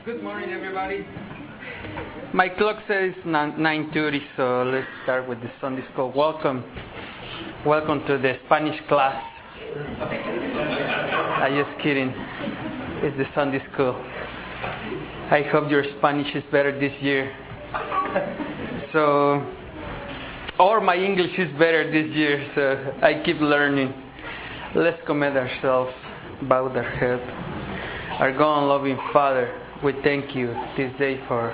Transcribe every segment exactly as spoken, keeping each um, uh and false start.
Good morning, everybody. My clock says nine thirty, so let's start with the Sunday school. Welcome. Welcome to the Spanish class. I'm just kidding. It's the Sunday school. I hope your Spanish is better this year. So, or my English is better this year, so I keep learning. Let's commit ourselves, bow our head. Our God and loving Father, we thank you this day for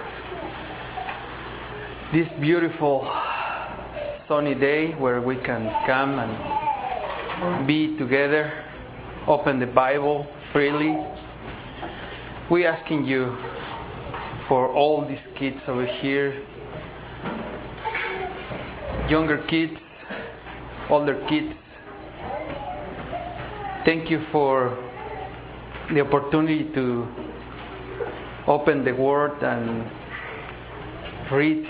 this beautiful sunny day where we can come and be together, open the Bible freely. We asking you for all these kids over here, younger kids, older kids. Thank you for the opportunity to open the Word and read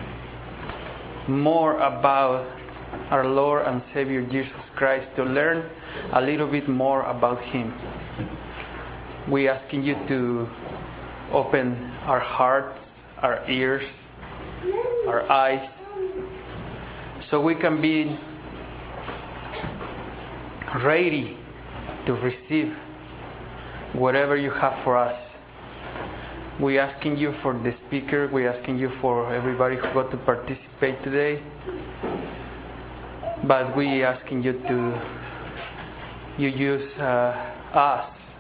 more about our Lord and Savior Jesus Christ, to learn a little bit more about Him. We asking you to open our hearts, our ears, our eyes, so we can be ready to receive whatever you have for us. We asking you for the speaker. We asking you for everybody who got to participate today. But we asking you to you use uh, us,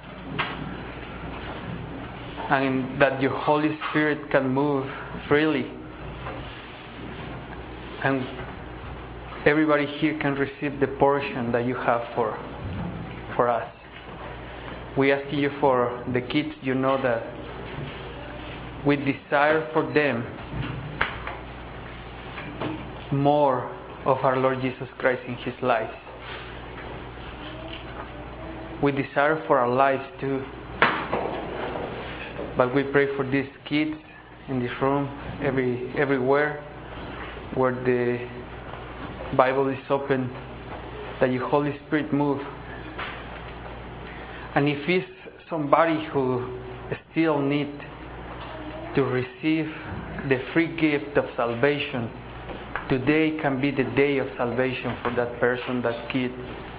and that your Holy Spirit can move freely, and everybody here can receive the portion that you have for for us. We ask you for the kids. You know that we desire for them more of our Lord Jesus Christ in His lives. We desire for our lives too. But we pray for these kids in this room, every everywhere where the Bible is open, that your Holy Spirit move. And if it's somebody who still need to receive the free gift of salvation, today can be the day of salvation for that person, that kid,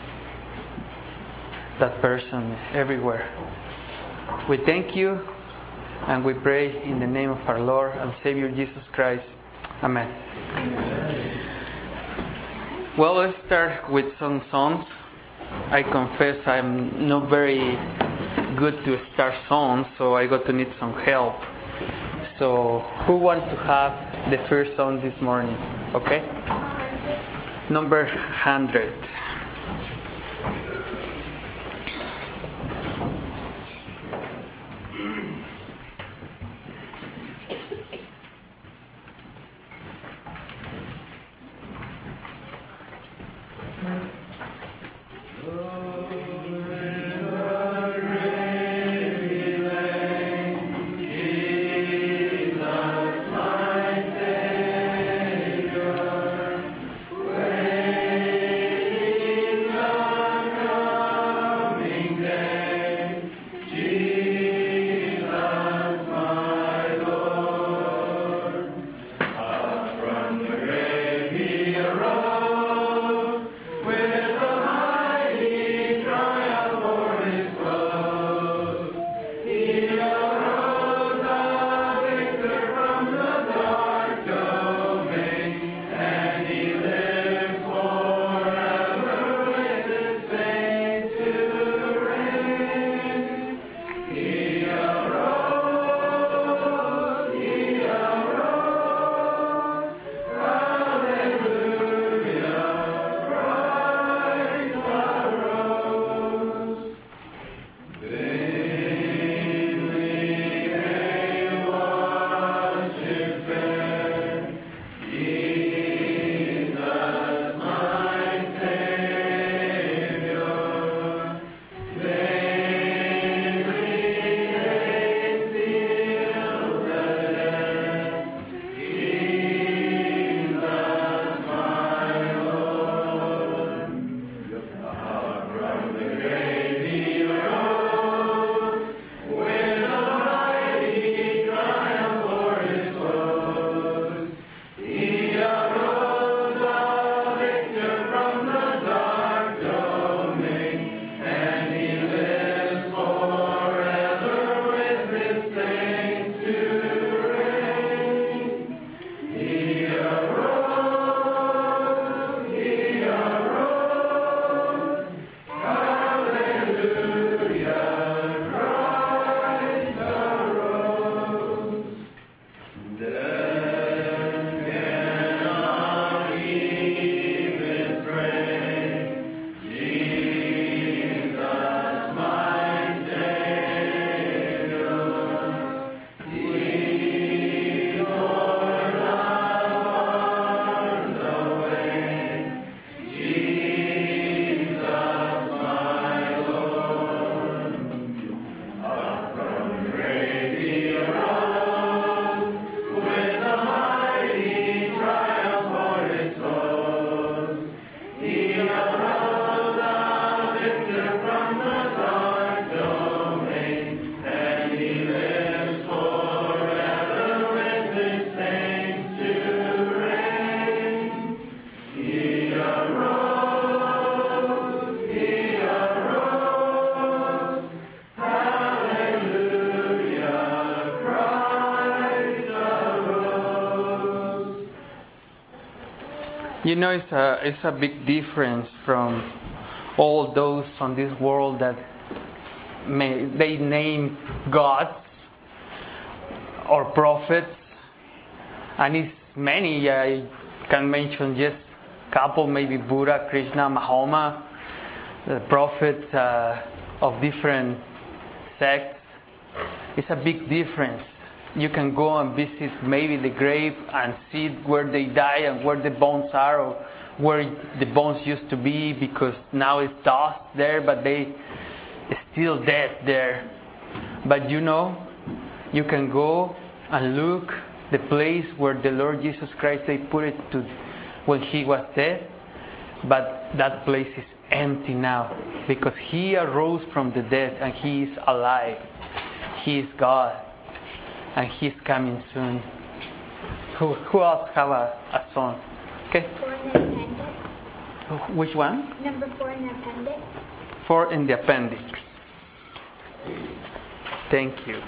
that person everywhere. We thank you and we pray in the name of our Lord and Savior Jesus Christ. Amen. Amen. Well, let's start with some songs. I confess I'm not very good to start songs, so I got to need some help. So, who want to have the first song this morning? Okay? Number one hundred. Savior, You know, it's a, it's a big difference from all those on this world that may, they name gods or prophets, and it's many. I can mention just a couple, maybe Buddha, Krishna, Mahoma, the prophets uh, of different sects. It's a big difference. You can go and visit maybe the grave and see where they die and where the bones are, or where the bones used to be, because now it's dust there, but they still dead there. But you know, you can go and look the place where the Lord Jesus Christ, they put it to when He was dead, but that place is empty now because He arose from the dead and He is alive. He is God. And He's coming soon. Who, who else have a, a song? Okay. Four in the appendix. Which one? Number four in the appendix. Four in the appendix. Thank you.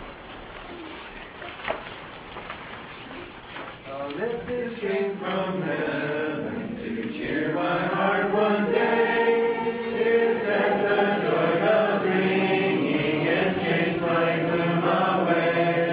A message came from heaven to cheer my heart one day. It said the joy bells ringing and chased my gloom away.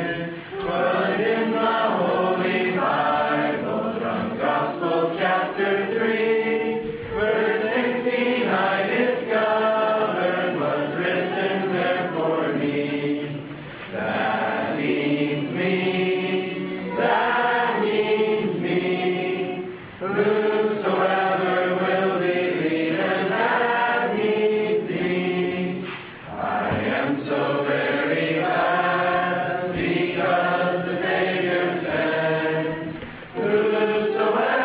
Chapter three, verse sixteen, I discovered was written there for me. That means me, that means me. Whosoever will believe, and that means me. I am so very glad because the Savior said, whosoever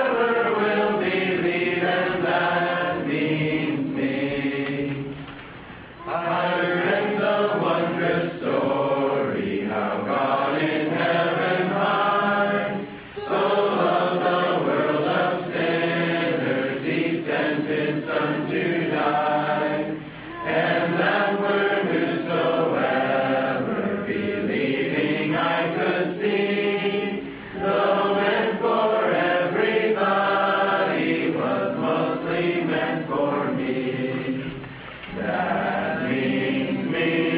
story, how God in heaven high so loved the world of sinners, He sent His Son to die, and that word whosoever believing I could see, though meant for everybody, was mostly meant for me. That means me.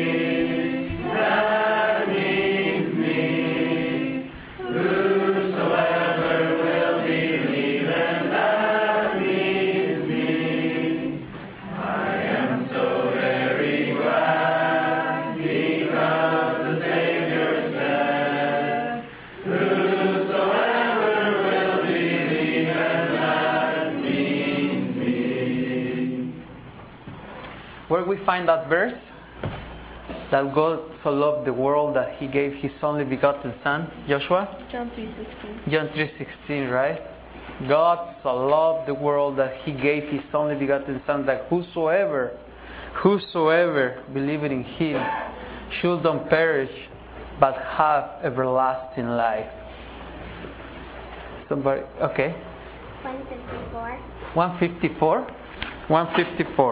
Where we find that verse? That God so loved the world that He gave His only begotten Son. Joshua? John three sixteen. John three sixteen, right? God so loved the world that He gave His only begotten Son, that whosoever, whosoever believing in Him should not perish, but have everlasting life. Somebody, okay. one fifty-four. one fifty-four? one fifty-four.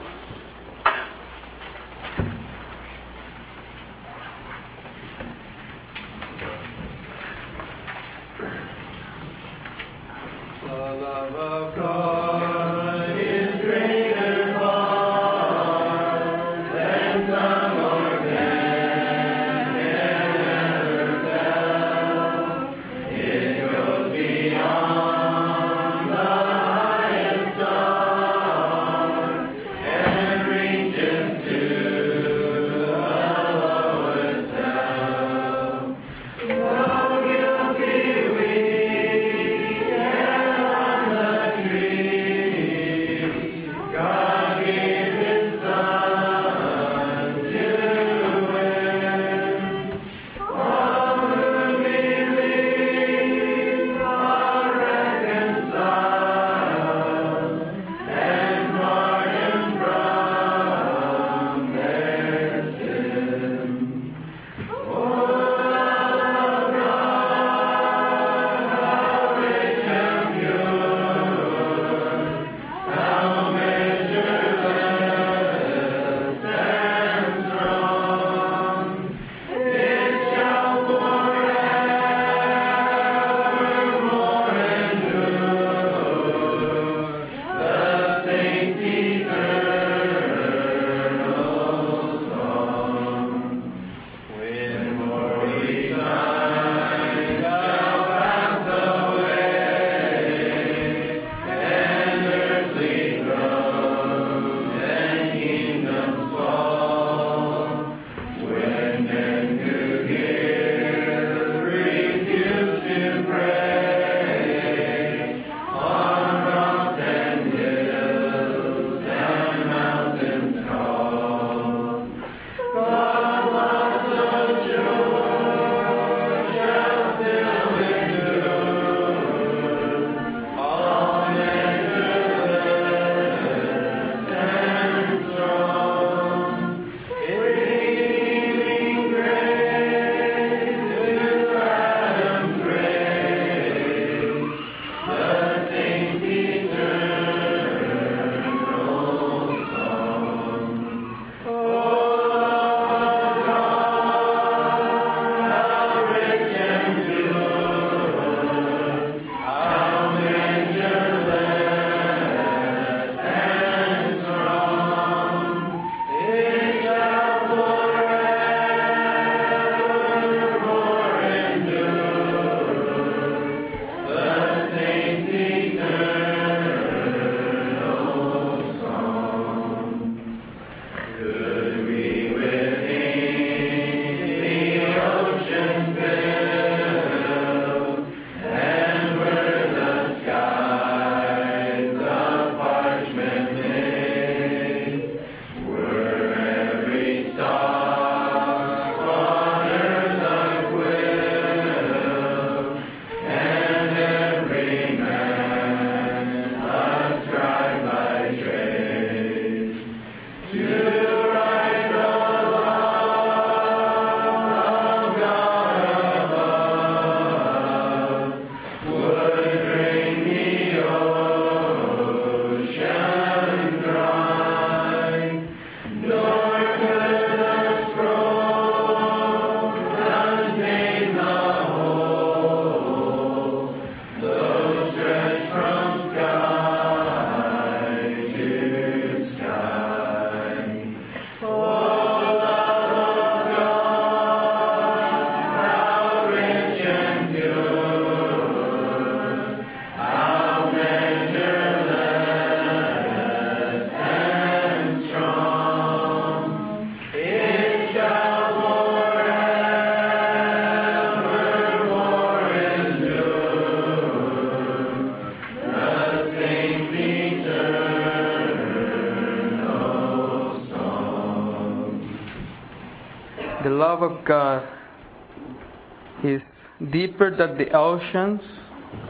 The love of God is greater far than tongue or pen can ever tell. It goes beyond the highest star and reaches to the lowest hell. Though guilty we tree love of God is deeper than the oceans,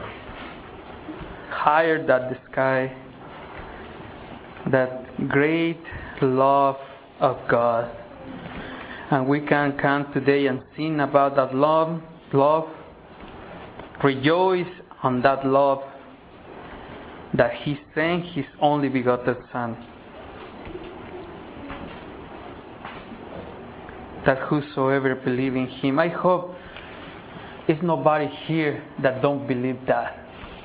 higher than the sky. That great love of God. And we can come today and sing about that love, love, rejoice on that love that He sent His only begotten Son. That whosoever believe in Him, I hope there's nobody here that don't believe that.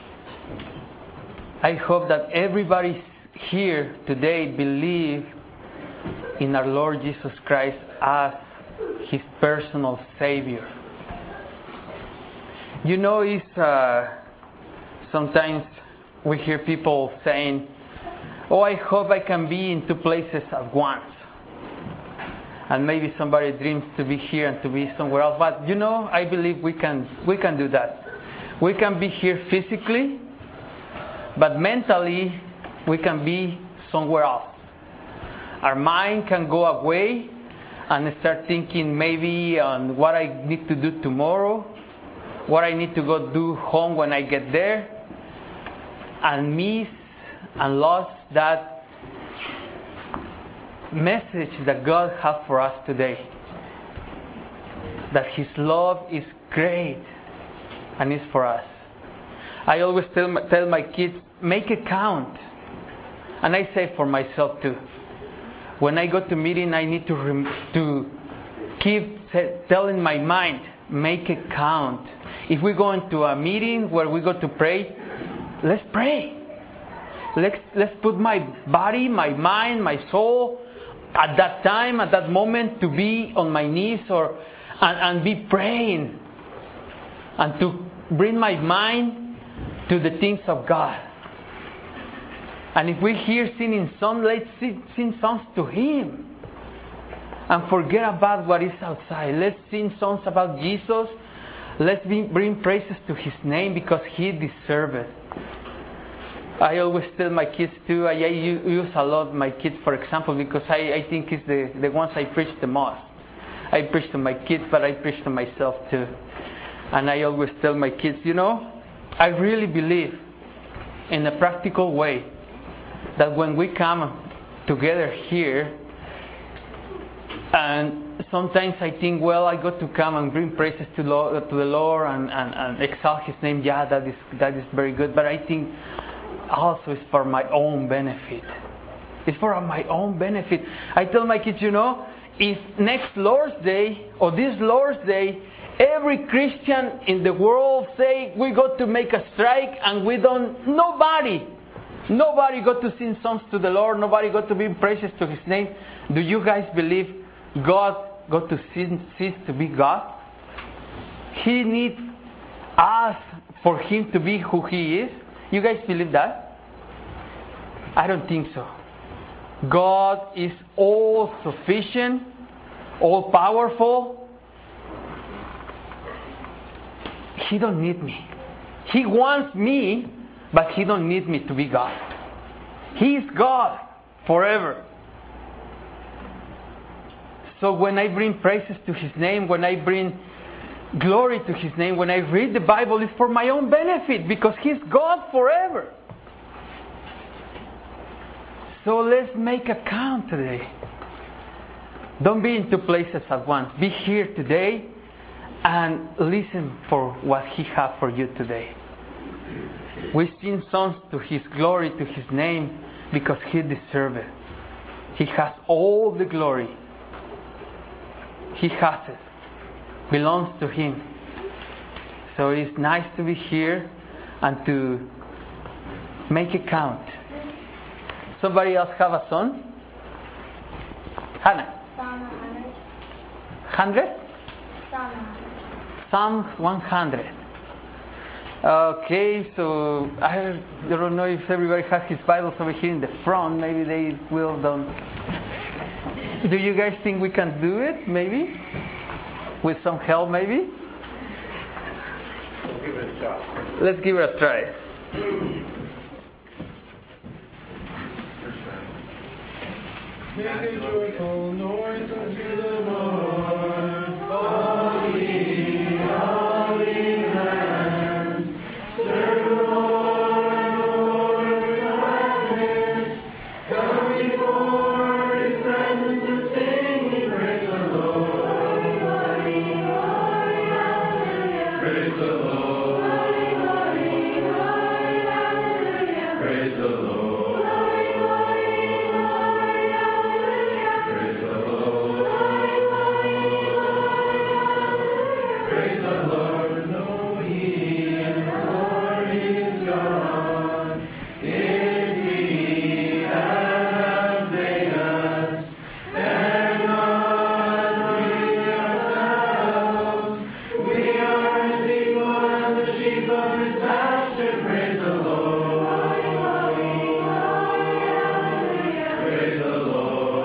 I hope that everybody here today believe in our Lord Jesus Christ as His personal Savior. You know, it's uh, sometimes we hear people saying, "Oh, I hope I can be in two places at once." And maybe somebody dreams to be here and to be somewhere else. But you know, I believe we can we can do that. We can be here physically, but mentally we can be somewhere else. Our mind can go away and start thinking maybe on what I need to do tomorrow, what I need to go do home when I get there, and miss and lost that message that God has for us today. That His love is great and is for us. I always tell my, tell my kids, make a count. And I say for myself too. When I go to meeting, I need to rem- to keep say, telling my mind, make a count. If we go into a meeting where we go to pray, let's pray. Let's let's put my body, my mind, my soul at that time, at that moment, to be on my knees or and, and be praying and to bring my mind to the things of God. And if we hear singing songs, let's sing, sing songs to Him and forget about what is outside. Let's sing songs about Jesus. Let's be, bring praises to His name because He deserves it. I always tell my kids too, I use a lot my kids for example because I, I think it's the, the ones I preach the most. I preach to my kids, but I preach to myself too. And I always tell my kids, you know, I really believe in a practical way that when we come together here, and sometimes I think, well, I got to come and bring praises to, Lord, to the Lord and, and, and exalt His name. Yeah, that is that is very good. But I think also it's for my own benefit. It's for my own benefit. I tell my kids, you know, if next Lord's Day or this Lord's Day, every Christian in the world say we got to make a strike and we don't, nobody, nobody got to sing songs to the Lord, nobody got to bring praises to His name. Do you guys believe God got to cease to be God? He needs us for Him to be who He is. You guys believe that? I don't think so. God is all sufficient, all powerful. He don't need me. He wants me, but He don't need me to be God. He is God forever. So when I bring praises to His name, when I bring glory to His name, when I read the Bible, it's for my own benefit because He's God forever. So let's make a count today. Don't be in two places at once. Be here today and listen for what He has for you today. We sing songs to His glory, to His name, because He deserves it. He has all the glory. He has it. Belongs to Him. So it's nice to be here and to make a count. Somebody else have a song? Hannah. Psalm one hundred. Hundred? Psalm one hundred. Psalms one hundred. Okay, so I don't know if everybody has his Bibles over here in the front. Maybe they will. Don't. Do you guys think we can do it? Maybe with some help, maybe. We'll give it a shot. Let's give it a try. Make a joyful noise unto the Lord. Praise the Lord. Praise the Lord. Praise the Lord. Praise the Lord. Know ye the Lord is God. It's He that hath made us, and not we ourselves. We are His people and the sheep of His pasture. Praise the Lord. Praise the Lord.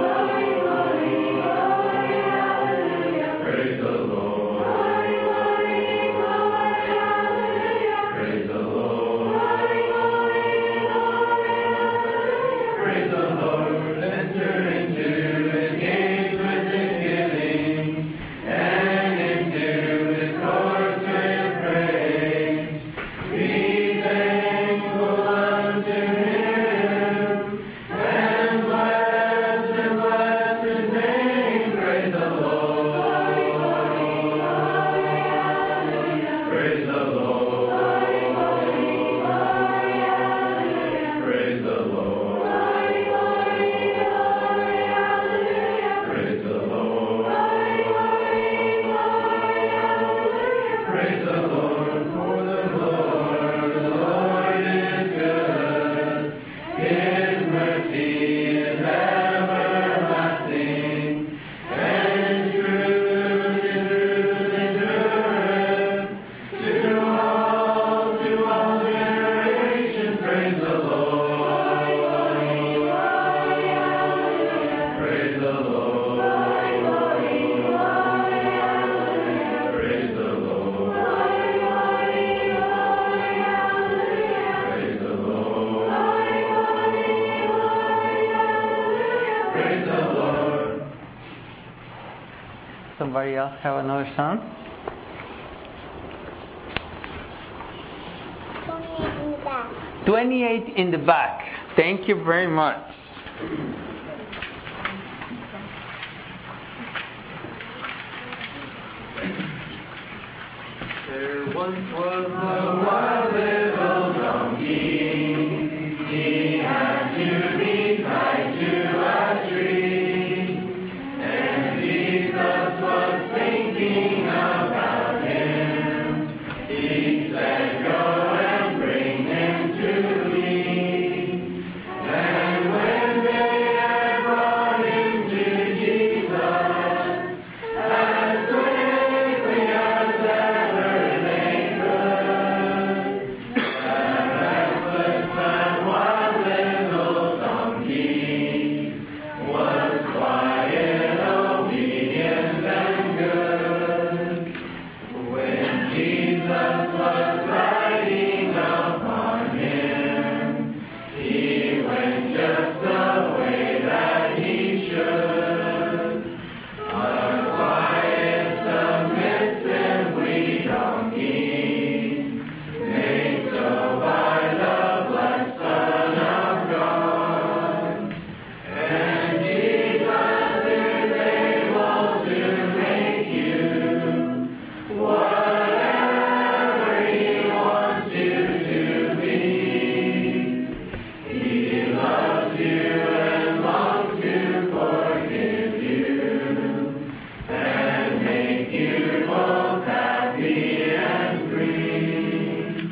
Praise the Lord. Praise the Lord. Praise the Lord. Enter into His gates with thanksgiving, and into His courts with praise. Be thankful unto Him, and bless and bless His name. Praise the Lord. Praise the Lord. Praise the Lord. Praise the Lord. Praise the Lord, for the Lord, the Lord is good. His mercy is everlasting, and His truth, His truth endureth to all, to all generations. Praise the Lord. Praise the Lord. Praise the Lord. Praise the Lord. Praise the Lord. Somebody else have another song? twenty-eight in the back. twenty-eight in the back. Thank you very much. There once was a wild little donkey. He had to be tied to a tree. And Jesus was thinking about him. He said, "Go and bring him to me." And when they had brought him to Jesus, as quickly as ever they could, that restless and wild little donkey was quiet, obedient, and good. When Jesus was riding upon him, he went just the way that he should. A quiet, submissive, wee donkey, made so by the blessed Son of God. And Jesus is able to make you whatever He wants you to be. He loves you and longs to forgive you and make you both happy and free.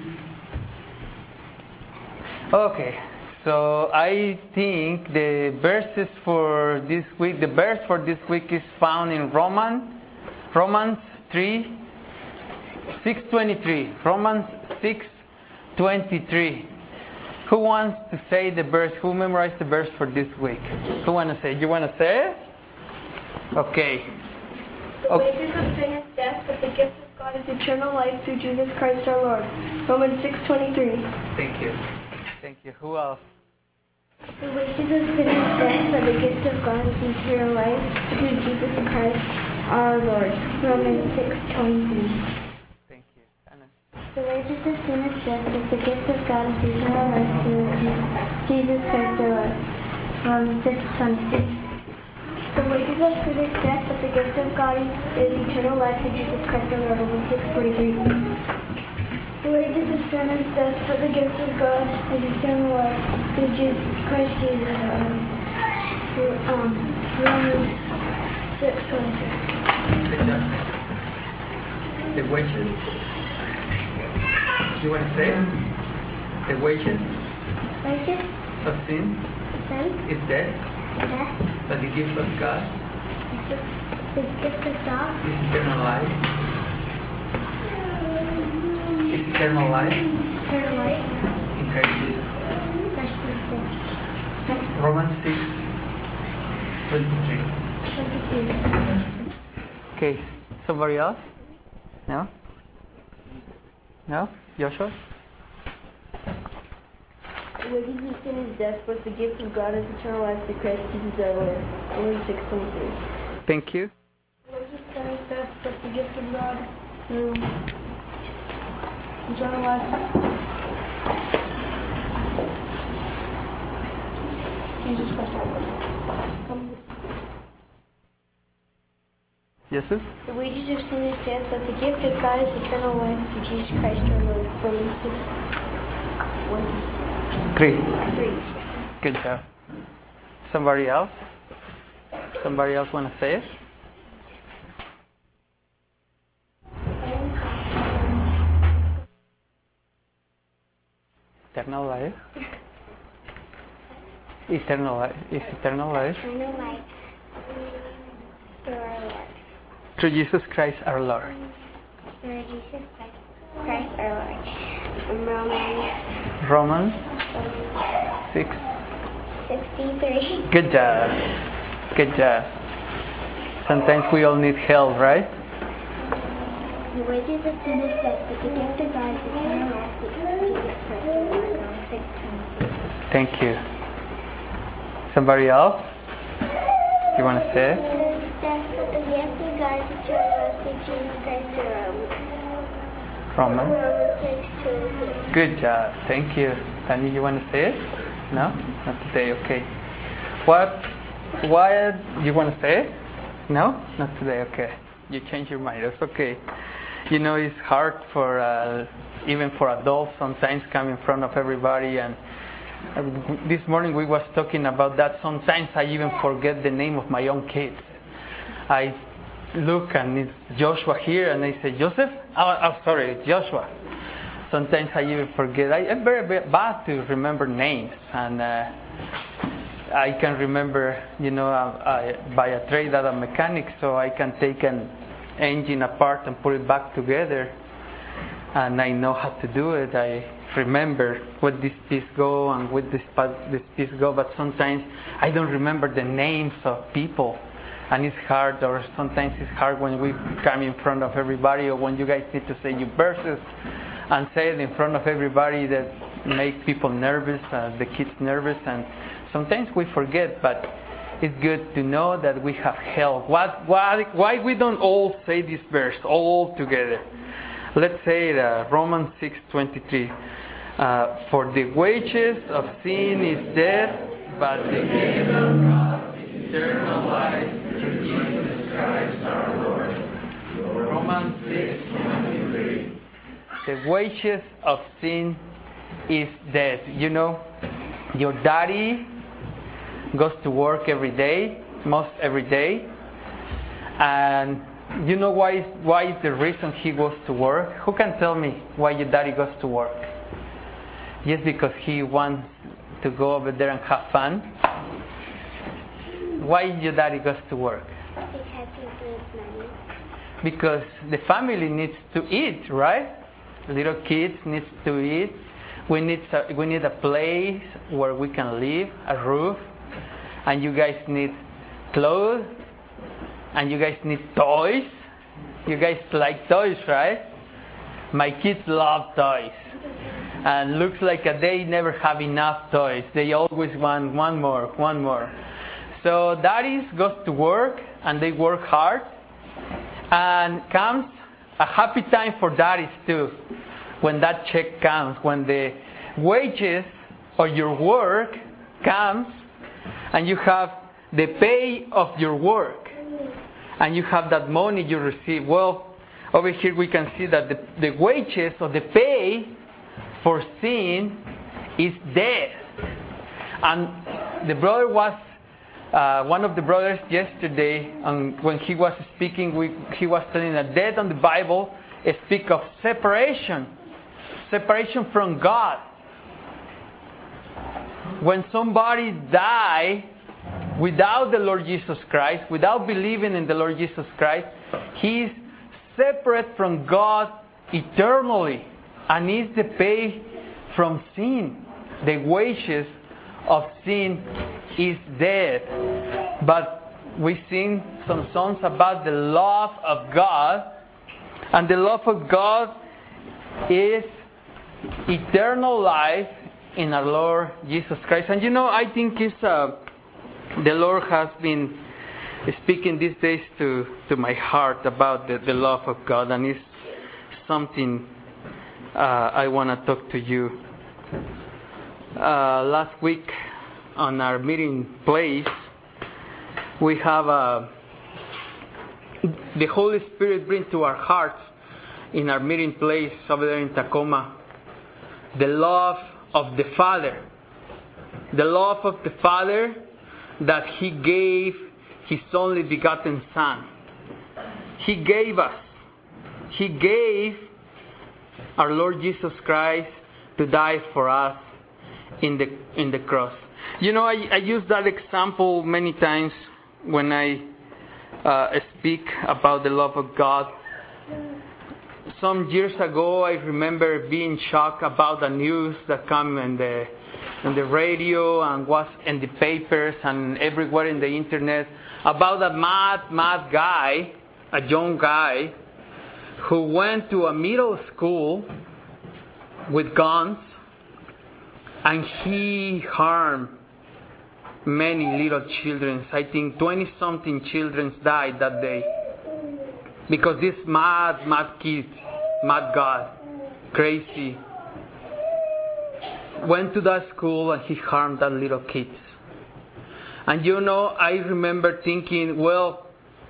Okay, so I think the verses for this week, the verse for this week is found in Roman, Romans three, six twenty-three. Romans six twenty-three. Who wants to say the verse? Who memorized the verse for this week? Who want to say? You want to say it? Okay. The Okay. wages of sin is death, but the gift of God is eternal life through Jesus Christ our Lord. Romans six twenty-three. Thank you. Thank you. Who else? The wages of sin is death, but the gift of God is eternal life through Jesus Christ our Lord. Romans six twenty-three. Thank you. Anna. The wages of sin is death, but the gift of God is eternal life through Jesus Christ our Lord. Romans six twenty-three. The wages of sin is death, but the gift of God is eternal life through Jesus Christ our Lord. Romans six forty-three. Son is death, but the gift of God is eternal life through Jesus, Christ Jesus our Lord. Through, um, Romans six twenty-three. Good job. The wages. You want to say it? The wages Righteous of sin sin, is death, death, but the gift of God the, the gift of God is eternal life. Is eternal life eternal life. in Christ Jesus. Christ Jesus. Romans six twenty-three. twenty-three. Okay, somebody else? No? No? Joshua? The wages of sin is death, but the gift of God is eternal life through Christ Jesus our Lord. Romans six twenty-three. Thank you. The wages of sin is death, but the gift of God through eternal life. Jesus Christ our Lord. Jesus? The wages of sin is death, but the gift of God is eternal life through Jesus Christ our Lord. Romans six Three. three. Good job. Somebody else? Somebody else want to say it? Eternal life. Eternal life. Is eternal life Eternal life through our Lord. through Jesus Christ our Lord. Through Jesus Christ, Christ our Lord. From Romans Romans six. sixty-three. Good job. Good job. Sometimes we all need help, right? The wages of sin is death, but the gift of God is eternal life through Jesus Christ our Lord. Romans six twenty-two. Thank you. Somebody else? You want to say it? Sin is death, but the gift of God is eternal life through Jesus Christ our Lord. Roman? Romans six twenty-two. Good job. Thank you. Tanya, you want to say it? No? Not today. Okay. What? Why you want to say it? No? Not today. Okay. You change your mind. That's okay. You know, it's hard for uh, even for adults sometimes come in front of everybody. And uh, this morning we was talking about that. Sometimes I even forget the name of my own kids. I look and it's Joshua here, and I say Joseph. Oh, oh sorry, it's Joshua. Sometimes I even forget. I, I'm very, very bad to remember names, and uh, I can remember, you know, I, I, by a trade as a mechanic, so I can take an engine apart and put it back together, and I know how to do it. I remember where this piece go and where this this piece go, but sometimes I don't remember the names of people. And it's hard, or sometimes it's hard when we come in front of everybody, or when you guys need to say your verses and say it in front of everybody, that make people nervous, uh, the kids nervous, and sometimes we forget, but it's good to know that we have help. What, why, why we don't all say this verse all together? Let's say it, uh, Romans six twenty-three. Uh, For the wages of sin is death, but the gift of God is eternal life through Jesus Christ our Lord. Romans six twenty-three. The wages of sin is death. You know, your daddy goes to work every day, most every day, and you know why is, why is the reason he goes to work? Who can tell me why your daddy goes to work? Just because he wants to go over there and have fun? Why your daddy goes to work? Because he needs money. Because the family needs to eat, right? Little kids needs to eat. We need we need a place where we can live, a roof, and you guys need clothes, and you guys need toys. You guys like toys, right? My kids love toys, and looks like they never have enough toys. They always want one more, one more. So daddies goes to work, and they work hard, and comes a happy time for daddies too. When that check comes, when the wages of your work comes, and you have the pay of your work, and you have that money you receive. Well, over here we can see that the, the wages or the pay for sin is death. And the brother was, uh, one of the brothers yesterday, and when he was speaking, we, he was telling that death on the Bible speaks of separation. Separation from God. When somebody dies without the Lord Jesus Christ, without believing in the Lord Jesus Christ, he is separate from God eternally, and is the pay from sin. The wages of sin is death. But we sing some songs about the love of God, and the love of God is eternal life in our Lord Jesus Christ. And you know, I think it's uh, the Lord has been speaking these days to, to my heart about the, the love of God, and it's something uh, I want to talk to you. Uh, last week on our meeting place, we have uh, the Holy Spirit bring to our hearts in our meeting place over there in Tacoma the love of the Father. The love of the Father that He gave His only begotten Son. He gave us. He gave our Lord Jesus Christ to die for us in the in the cross. You know, I, I use that example many times when I uh, speak about the love of God. Some years ago, I remember being shocked about the news that came in the in the radio and was in the papers and everywhere in the internet about a mad, mad guy, a young guy, who went to a middle school with guns, and he harmed many little children. I think twenty-something children died that day. Because this mad, mad kid, mad God, crazy, went to that school and he harmed that little kids. And you know, I remember thinking, well,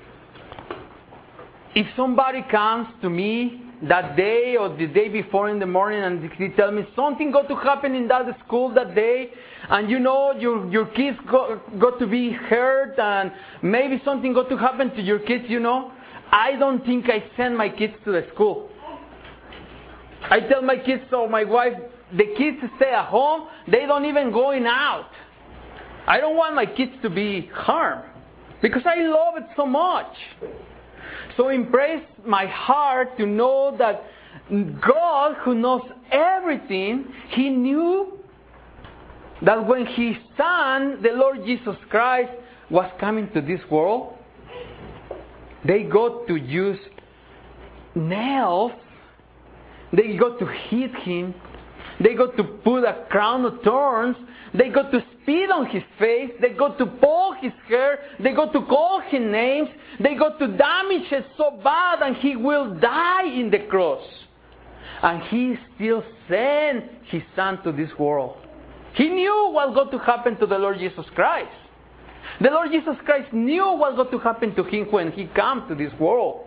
if somebody comes to me that day or the day before in the morning and they tell me something got to happen in that school that day, and you know your your kids got, got to be hurt, and maybe something got to happen to your kids, you know, I don't think I send my kids to the school. I tell my kids or my wife, the kids stay at home, they don't even going out. I don't want my kids to be harmed because I love it so much. So impress my heart to know that God, who knows everything, He knew that when His Son, the Lord Jesus Christ, was coming to this world, they got to use nails, they got to hit Him, they got to put a crown of thorns, they got to spit on His face, they got to pull His hair, they got to call Him names, they got to damage it so bad, and He will die in the cross. And He still sent His Son to this world. He knew what got to happen to the Lord Jesus Christ. The Lord Jesus Christ knew what got to happen to Him when He came to this world.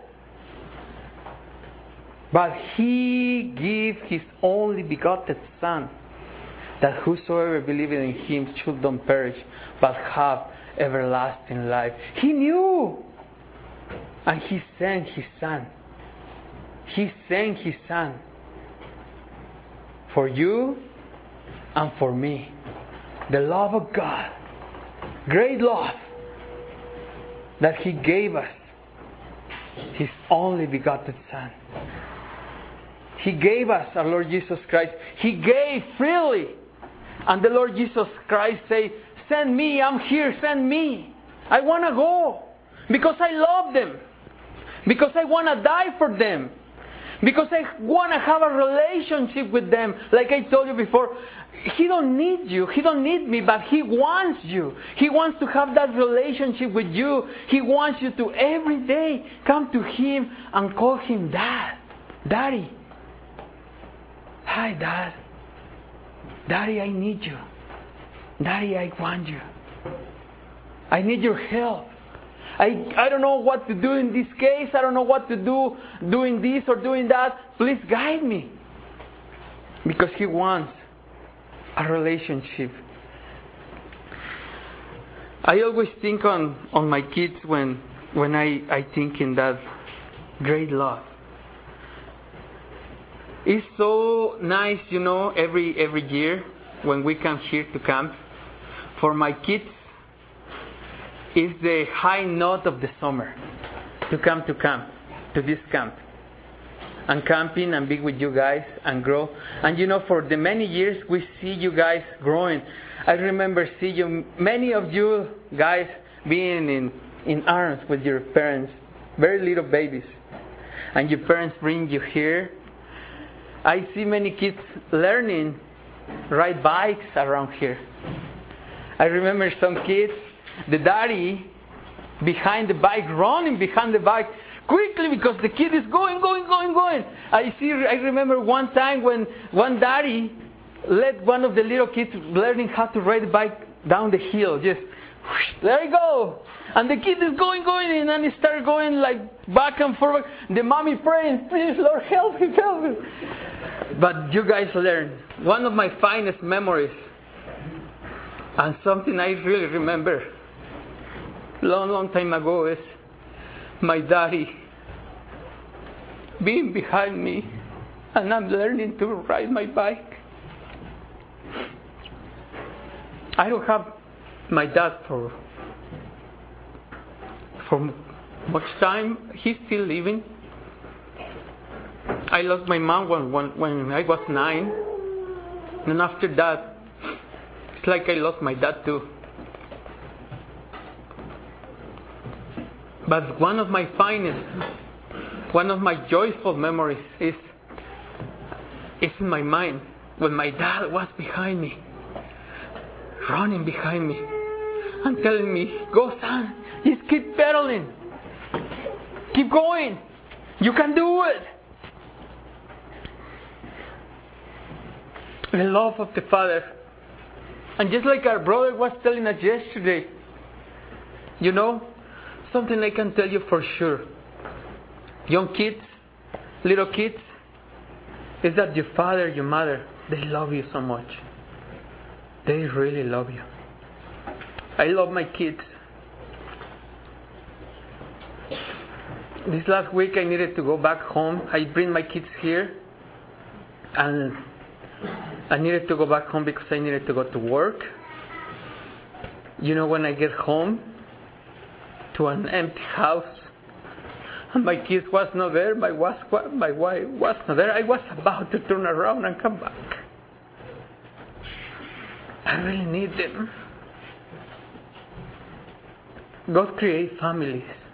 But He gave His only begotten Son, that whosoever believeth in Him should not perish, but have everlasting life. He knew. And He sent His Son. He sent His Son for you and for me. The love of God, great love, that He gave us His only begotten Son. He gave us our Lord Jesus Christ. He gave freely. And the Lord Jesus Christ say, send me, I'm here, send me. I want to go. Because I love them. Because I want to die for them. Because I want to have a relationship with them. Like I told you before, He don't need you. He don't need me, but He wants you. He wants to have that relationship with you. He wants you to every day come to Him and call Him Dad. Daddy. Hi, Dad. Daddy, I need you. Daddy, I want you. I need your help. I, I don't know what to do in this case. I don't know what to do doing this or doing that. Please guide me. because He wants a relationship. I always think on, on my kids when when I, I think in that great love. It's so nice, you know, every every year when we come here to camp. For my kids, it's the high note of the summer to come to camp, to this camp. And camping and be with you guys and grow. And you know, for the many years we see you guys growing. I remember seeing you, many of you guys being in, in arms with your parents, very little babies. And your parents bring you here. I see many kids learning ride bikes around here. I remember some kids, the daddy behind the bike, running behind the bike quickly because the kid is going, going, going, going. I see. I remember one time when one daddy let one of the little kids learning how to ride the bike down the hill. Just whoosh, there you go, and the kid is going, going, and then he started going like back and forward. The mommy praying, please, Lord, help him, help him. But you guys learn. One of my finest memories, and something I really remember, long, long time ago, is my daddy being behind me, and I'm learning to ride my bike. I don't have my dad for for much time. He's still living. I lost my mom when, when, when I was nine. And after that, it's like I lost my dad too. But one of my finest, one of my joyful memories is, is in my mind when my dad was behind me, running behind me and telling me, go son, just keep pedaling. Keep going. You can do it. The love of the Father. And just like our brother was telling us yesterday, you know, something I can tell you for sure. Young kids, little kids, is that your father, your mother, they love you so much. They really love you. I love my kids. This last week I needed to go back home. I bring my kids here. And I needed to go back home because I needed to go to work. You know, when I get home to an empty house, and my kids was not there, my was my wife was not there, I was about to turn around and come back. I really need them. God create families,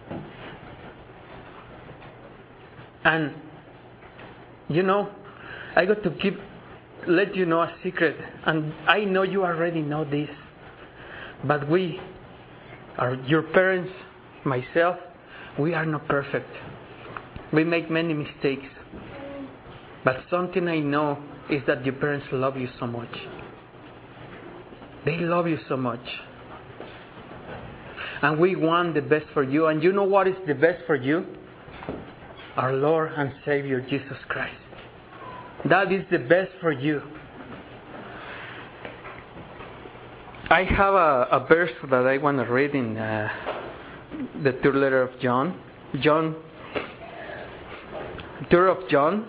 and you know, I got to keep let you know a secret, and I know you already know this, but we are your parents, myself, we are not perfect. We make many mistakes. But something I know is that your parents love you so much. They love you so much. And we want the best for you. And you know what is the best for you? Our Lord and Savior, Jesus Christ. That is the best for you. I have a, a verse that I want to read in uh, the third letter of John. John, third of John.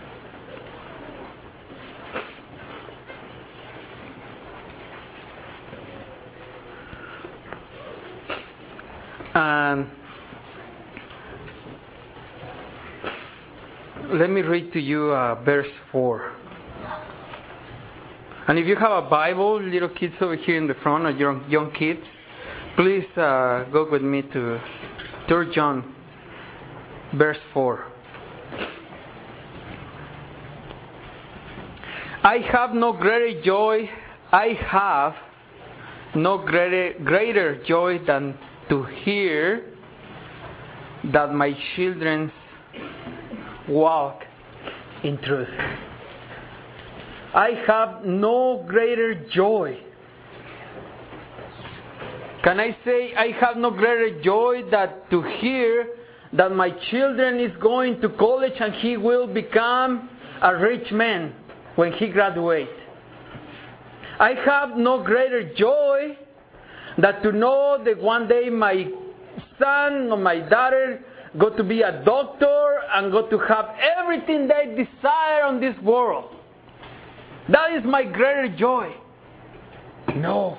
And let me read to you uh, verse four. And if you have a Bible, little kids over here in the front, or young, young kids, please uh, go with me to third John, verse four. I have no greater joy, I have no greater, greater joy than to hear that my children walk in truth. I have no greater joy. Can I say I have no greater joy than to hear that my children is going to college and he will become a rich man when he graduates. I have no greater joy than to know that one day my son or my daughter go to be a doctor and go to have everything they desire on this world. That is my greater joy. No.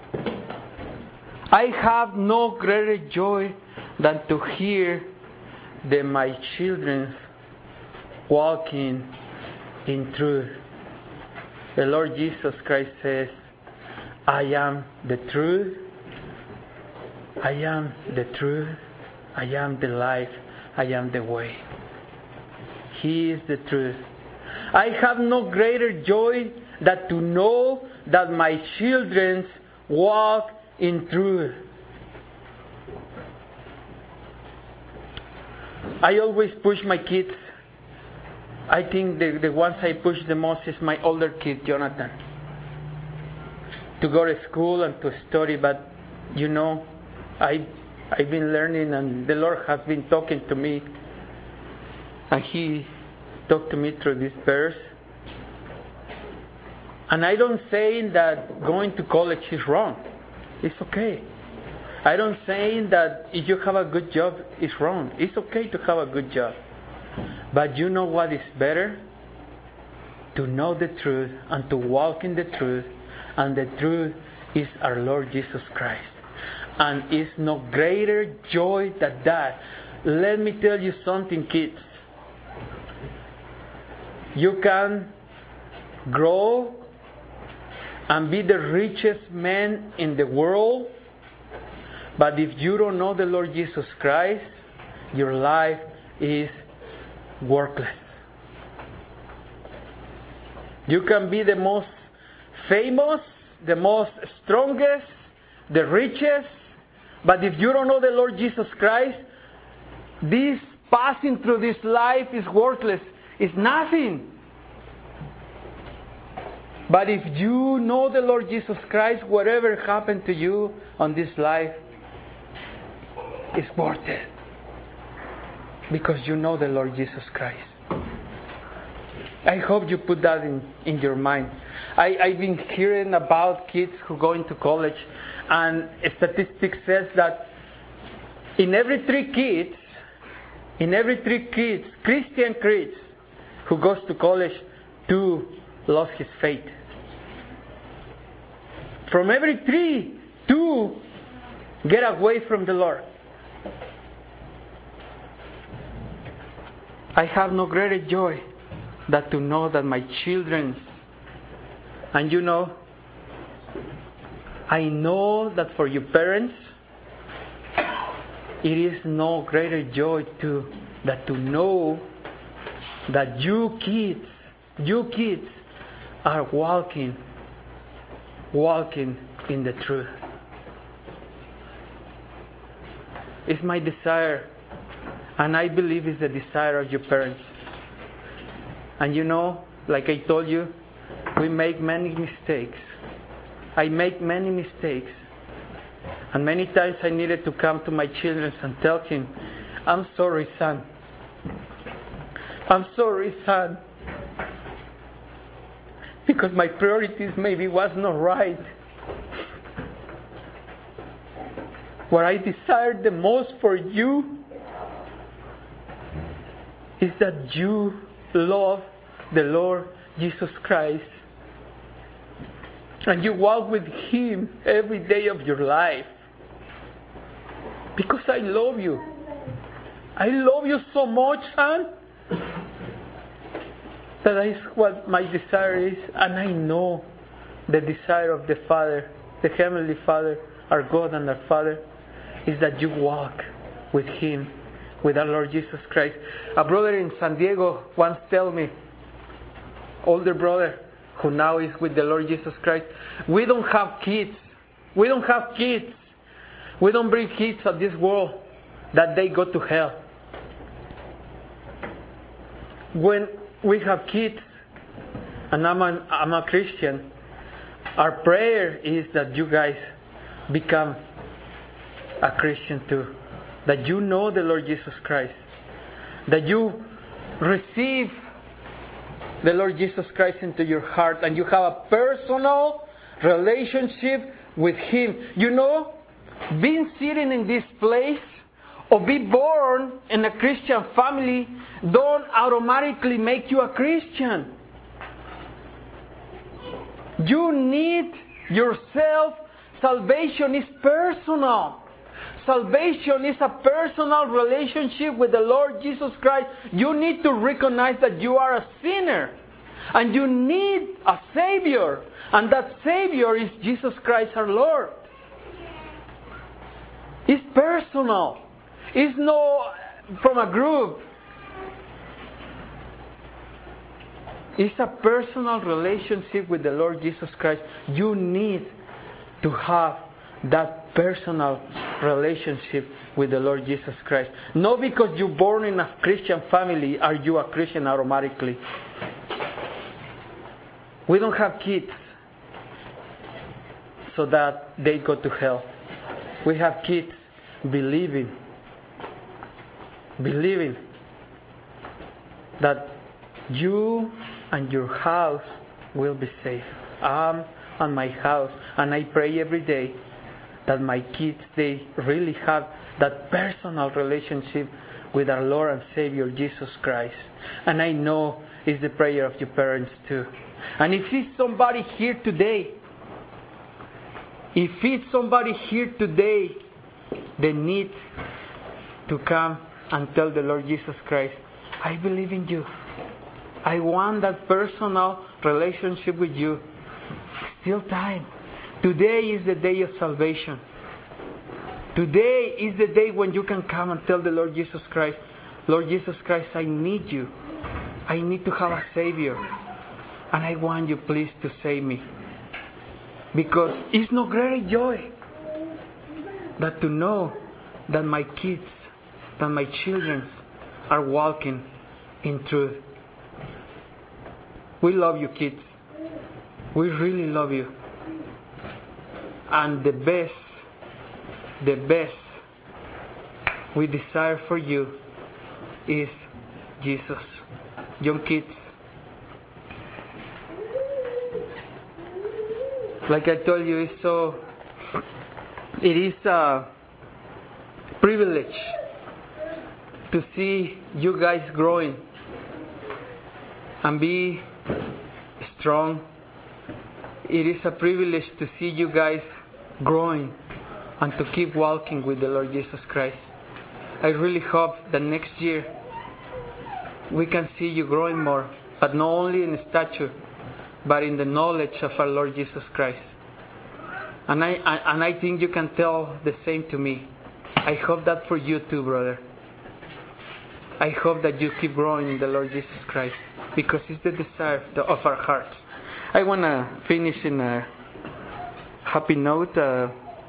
I have no greater joy than to hear that my children's walking in truth. The Lord Jesus Christ says, I am the truth. I am the truth. I am the life. I am the way. He is the truth. I have no greater joy than to know that my children walk in truth. I always push my kids. I think the, the ones I push the most is my older kid, Jonathan, to go to school and to study. But, you know, I, I've been learning, and the Lord has been talking to me. And He talked to me through this verse. And I don't say that going to college is wrong. It's okay. I don't say that if you have a good job, it's wrong. It's okay to have a good job. But you know what is better? To know the truth and to walk in the truth. And the truth is our Lord Jesus Christ. And it's no greater joy than that. Let me tell you something, kids. You can grow and be the richest man in the world, but if you don't know the Lord Jesus Christ, your life is worthless. You can be the most famous, the most strongest, the richest, but if you don't know the Lord Jesus Christ, this passing through this life is worthless. It's nothing. But if you know the Lord Jesus Christ, whatever happened to you on this life is worth it. Because you know the Lord Jesus Christ. I hope you put that in, in your mind. I, I've been hearing about kids who go into college, and statistics says that in every three kids, in every three kids, Christian kids who goes to college, two lost his faith. From every three, two get away from the Lord. I have no greater joy than to know that my children's, and you know, I know that for you parents, it is no greater joy to than to know that you kids, you kids are walking, walking in the truth. It's my desire, and I believe it's the desire of your parents. And you know, like I told you, we make many mistakes. I make many mistakes. And many times I needed to come to my children and tell him, I'm sorry, son. I'm sorry, son. Because my priorities maybe was not right. What I desired the most for you is that you love the Lord Jesus Christ and you walk with Him every day of your life. Because I love you. I love you so much, son. That is what my desire is. And I know the desire of the Father, the Heavenly Father, our God and our Father, is that you walk with Him, with our Lord Jesus Christ. A brother in San Diego once told me, older brother, who now is with the Lord Jesus Christ, we don't have kids. We don't have kids. We don't bring kids at this world that they go to hell. When we have kids, and I'm a, I'm a Christian, our prayer is that you guys become a Christian too. That you know the Lord Jesus Christ. That you receive the Lord Jesus Christ into your heart and you have a personal relationship with Him. You know, being sitting in this place or be born in a Christian family don't automatically make you a Christian. You need yourself. Salvation is personal. Salvation is a personal relationship with the Lord Jesus Christ. You need to recognize that you are a sinner. And you need a Savior. And that Savior is Jesus Christ our Lord. It's personal. It's not from a group. It's a personal relationship with the Lord Jesus Christ. You need to have that personal relationship with the Lord Jesus Christ. Not because you're born in a Christian family are you a Christian automatically. We don't have kids so that they go to hell. We have kids believing, believing that you and your house will be safe. I'm and my house, and I pray every day that my kids, they really have that personal relationship with our Lord and Savior Jesus Christ. And I know it's the prayer of your parents too. And if it's somebody here today, if it's somebody here today, they need to come and tell the Lord Jesus Christ, I believe in you. I want that personal relationship with you. Still time. Today is the day of salvation. Today is the day when you can come and tell the Lord Jesus Christ, Lord Jesus Christ, I need you. I need to have a Savior. And I want you please to save me. Because it's no greater joy than to know that my kids, that my children are walking in truth. We love you, kids. We really love you. And the best, the best we desire for you is Jesus. Young kids, like I told you, it's so, it is a privilege to see you guys growing and be strong. It is a privilege to see you guys growing and to keep walking with the Lord Jesus Christ. I really hope that next year we can see you growing more, but not only in stature, but in the knowledge of our Lord Jesus Christ. And I, I and I think you can tell the same to me. I hope that for you too, brother. I hope that you keep growing in the Lord Jesus Christ, because it's the desire of our hearts. I want to finish in a happy note. Uh,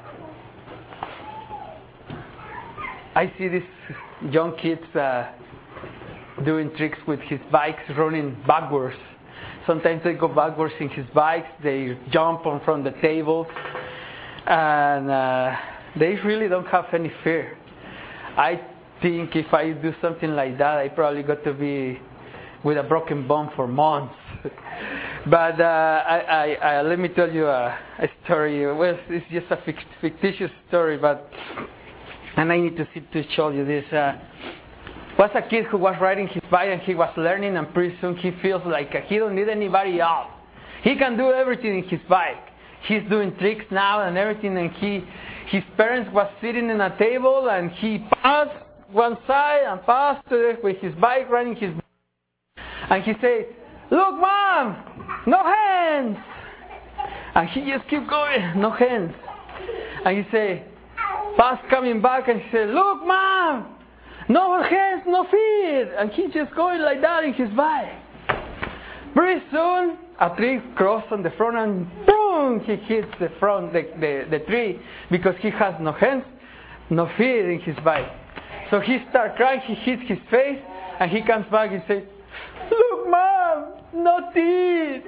I see these young kids uh, doing tricks with his bikes, running backwards. Sometimes they go backwards in his bikes, they jump on from the tables, and uh, they really don't have any fear. I think if I do something like that, I probably got to be with a broken bone for months. But uh, I, I, I, let me tell you a, a story. It was, it's just a fictitious story, but and I need to see to show you this. Uh, was a kid who was riding his bike and he was learning, and pretty soon he feels like he don't need anybody else. He can do everything in his bike. He's doing tricks now and everything, and he, his parents was sitting in a table and he passed one side and passed with his bike, riding his bike. And he said, "Look, Mom, no hands." And he just keep going, no hands. And he said, pass coming back, and he said, "Look, Mom, no hands, no feet." And he's just going like that in his bike. Pretty soon, a tree crossed on the front, and boom, he hits the front, the, the, the tree, because he has no hands, no feet in his bike. So he starts crying, he hits his face, and he comes back and says, "Look, Mom, no teeth."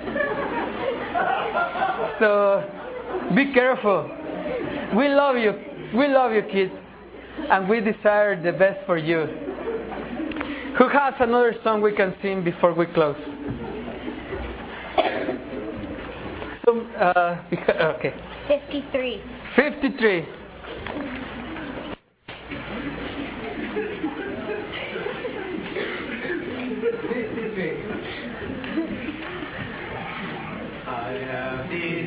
So, be careful. We love you. We love you, kids. And we desire the best for you. Who has another song we can sing before we close? So, uh, okay. fifty-three. fifty-three. I have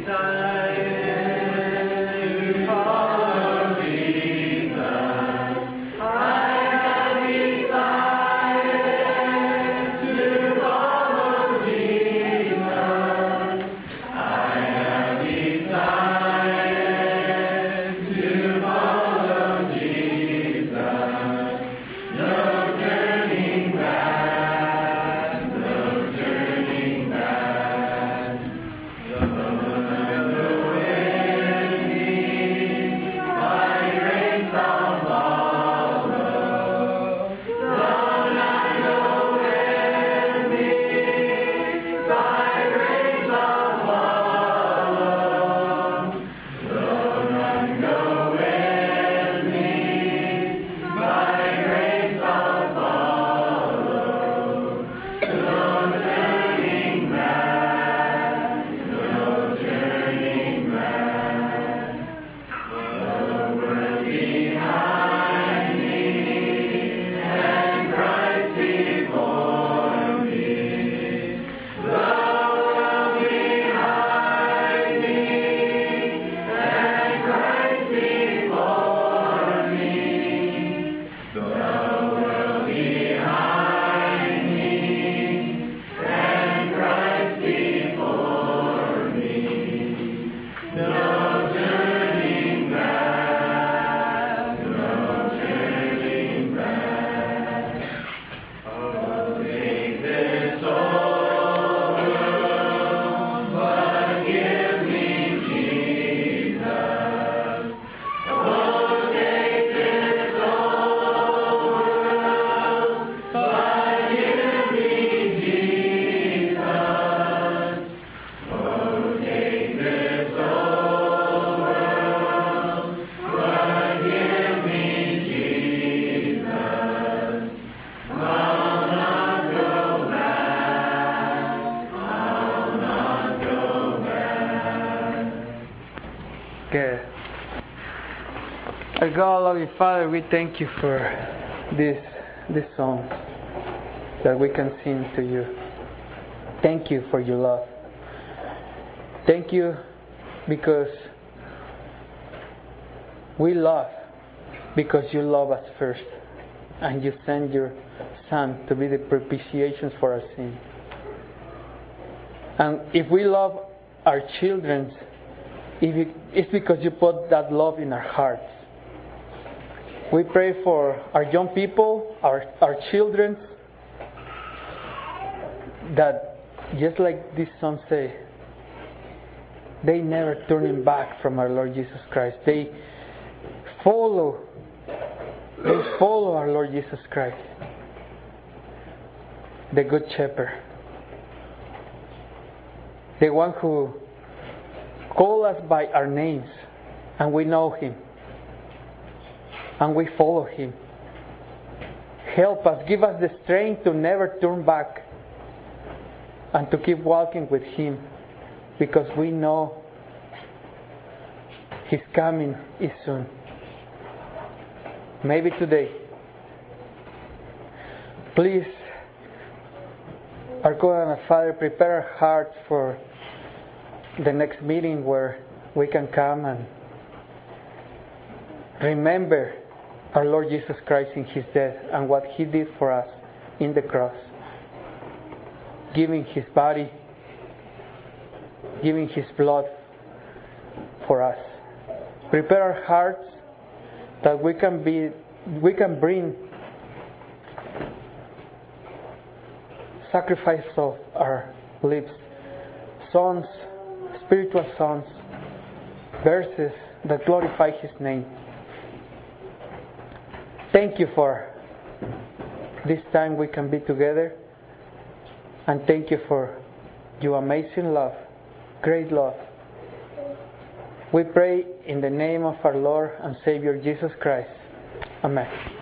decided to follow Jesus. I have decided to follow Jesus. I have decided to follow Jesus. No turning back, no turning back. The Lord will with me, by grace I'll follow. The Lord will with me, by grace I'll follow. The Lord go with me, by grace I'll follow. No turning back, no turning back. The world behind me and Christ before me. The world behind me and Christ before me. The world behind me and Christ before me. No turning back, no turning back. Oh, take this whole world, but give me Jesus. Oh, take this whole world, but give me Jesus. Oh, take this whole world, but give me Jesus. I'll not go back, I'll not go back. Good. Our God, loving Father, we thank you for these these songs that we can sing to you. Thank you for your love. Thank you because we love because you love us first, and you send your Son to be the propitiation for our sin. And if we love our children, if it- it's because you put that love in our hearts. We pray for our young people, our, our children, that just like this song say, they never turning back from our Lord Jesus Christ. They follow, they follow our Lord Jesus Christ, the Good Shepherd, the one who called us by our names, and we know Him, and we follow Him. Help us, give us the strength to never turn back, and to keep walking with Him, because we know His coming is soon. Maybe today. Please, our God and our Father, prepare our hearts for the next meeting where we can come and remember our Lord Jesus Christ in His death and what He did for us in the cross, giving His body, giving His blood for us. Prepare our hearts that we can be, we can bring sacrifice of our lips, songs, spiritual songs, verses that glorify His name. Thank you for this time we can be together, and thank you for your amazing love, great love. We pray in the name of our Lord and Savior Jesus Christ. Amen.